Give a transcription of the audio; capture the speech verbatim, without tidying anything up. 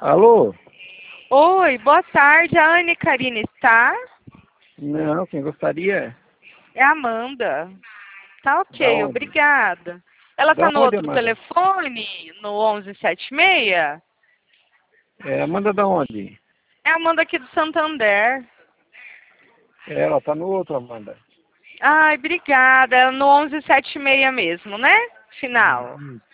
Alô? Oi, boa tarde. A Anne Karina está? Não, quem gostaria? É a Amanda. Tá Da ok, onde? obrigada. Ela Da tá no onde, outro Amanda? telefone, no onze setenta e seis? É, Amanda da onde? É a Amanda aqui do Santander. É, ela tá no outro, Amanda. Ai, obrigada. É no onze setenta e seis mesmo, né? Final. Hum.